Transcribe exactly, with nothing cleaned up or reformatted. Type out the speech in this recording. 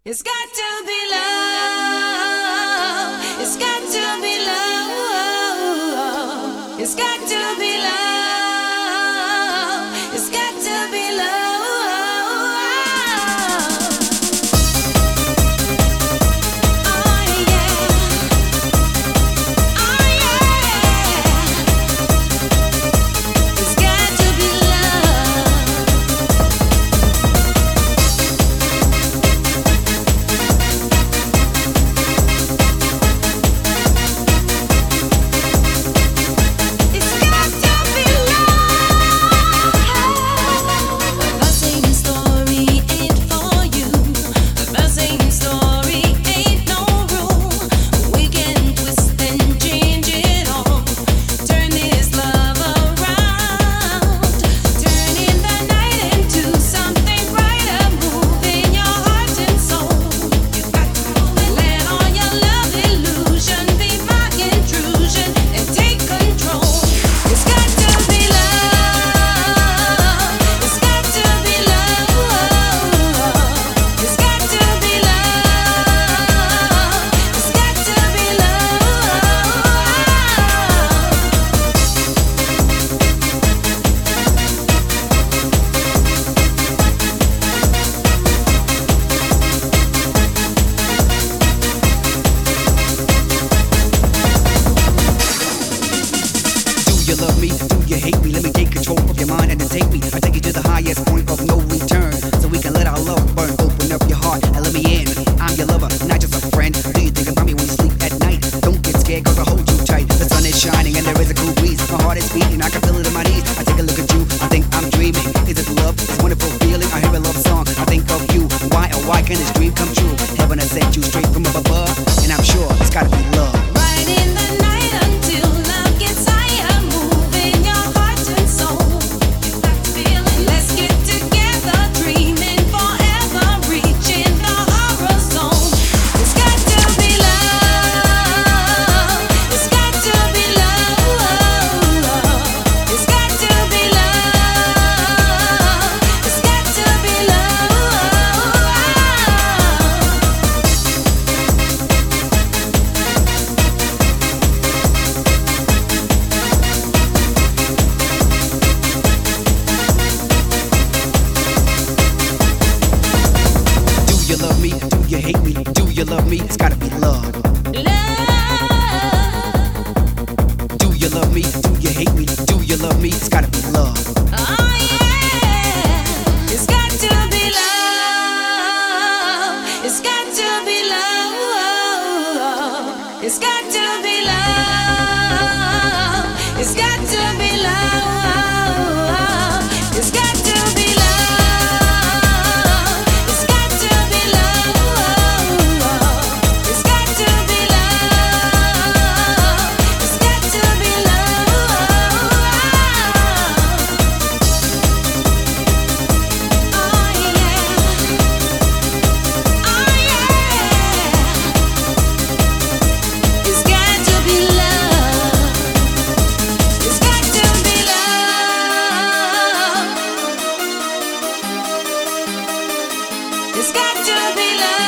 It's got to be love. It's got to be love. It's got to be love. It's got to be love. Oh yeah. Oh yeah. It's got to be you love me? Do you hate me? Let me take control of your mind and then take me. I take you to the highest point of no return, so we can let our love burn. Open up your heart and let me in. I'm your lover, not just a friend. Do you think about me when you sleep at night? Don't get scared, cause I hold you tight. The sun is shining and there is a cool breeze. My heart is beating, I can feel it in my knees. I take a look at you, I think I'm dreaming. Is it love? It's a wonderful feeling. I hear a love song, I think of you. Why, oh why can this dream come true? Heaven has sent you straight from up above, and I'm sure it's gotta be love. Right in the night until love gets higher, moving your heart and soul. You got to feel it. Let's get together, dreaming forever, reaching the horizon. It's got to be love. It's got to be love. It's got to be love. It's got to be love. Do you love me? Do you hate me? Do you love me? It's gotta be love. Love. Do you love me? Do you hate me? Do you love me? It's gotta be love. Oh yeah, it's got to be love. It's got to be love. It's got to be love. It's got to be love. It's got to be love. It's got to be love. It's got to be love. It's got to be love. Oh yeah. Oh yeah. It's got to be love. It's got to be love. It's got to be love.